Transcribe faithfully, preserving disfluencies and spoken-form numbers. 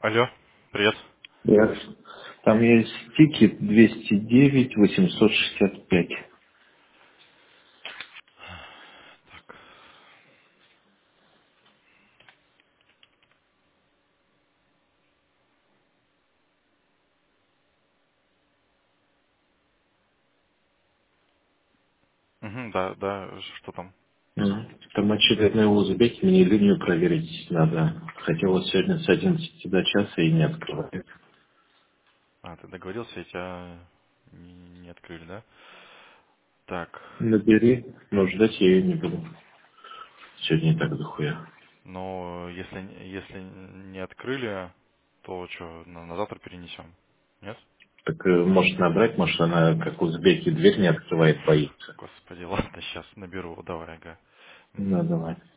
Алло, привет. Я- Там есть тикет двести девять восемьсот шестьдесят пять. Мгм, да, да, что там? Мгм. Там очередной узбек, мне линию проверить надо. Хотел вот сегодня с одиннадцати до часа и не открывает. А, ты договорился, и тебя не, не открыли, да? Так, Набери, но ждать я ее не буду. Сегодня и так дохуя. но если, если не открыли, то что, на, на завтра перенесем? Нет? Так э, может набрать, может она, как узбеки, дверь не открывает, боится. Господи, ладно, сейчас наберу, давай, ага. Ну, Мгм. давай.